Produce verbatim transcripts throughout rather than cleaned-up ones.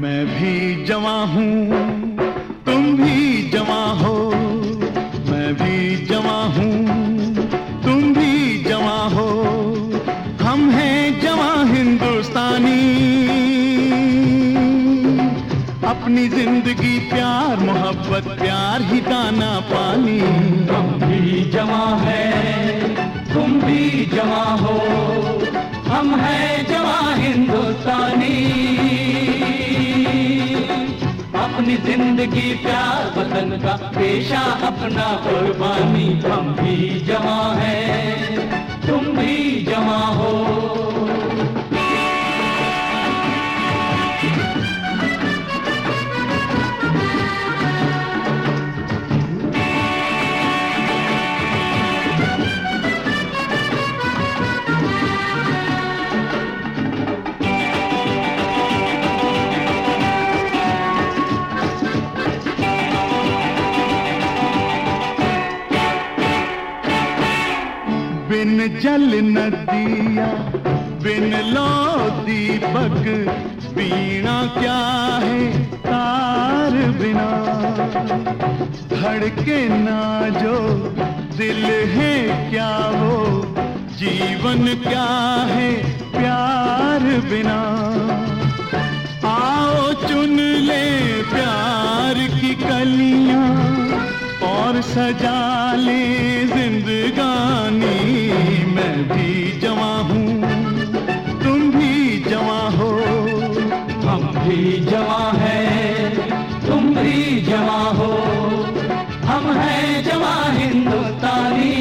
मैं भी जवां हूँ, तुम भी जवां हो। मैं भी जवां हूँ, तुम भी जवां हो। हम हैं जवां हिंदुस्तानी। अपनी जिंदगी प्यार मोहब्बत प्यार ही दाना पानी। हम भी जवां हैं, तुम भी जवां हो। हम हैं जवां हिंदुस्तानी। अपनी जिंदगी प्यार वतन का पेशा अपना कुर्बानी। हम भी जवां हैं, तुम भी जवां हो। बिन जल नदिया बिन लो दीपक, बीणा क्या है तार बिना। धड़के ना जो दिल है क्या वो, जीवन क्या है प्यार बिना। आओ चुन ले प्यार की कलियां और सजा ले जिंदगानी। मैं भी जवां हूँ, तुम भी जवां हो। हम भी जवां हैं, तुम भी जवां हो। हम हैं जवां हिंदुस्तानी।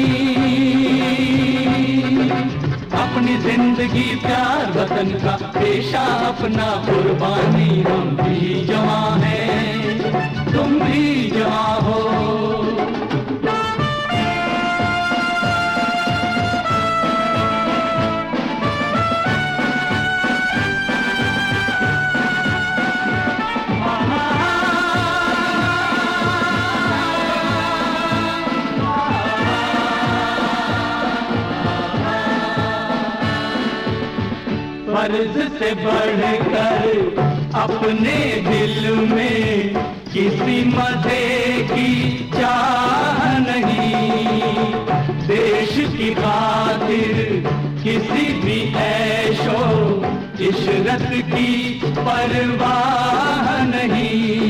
अपनी जिंदगी प्यार वतन का पेशा अपना कुर्बानी। हम भी जवां हैं, तुम भी जवां हो। फर्ज से बढ़कर अपने दिल में किसी मज़े की चाह नहीं। देश की खातिर किसी भी ऐशो इशरत की परवाह नहीं।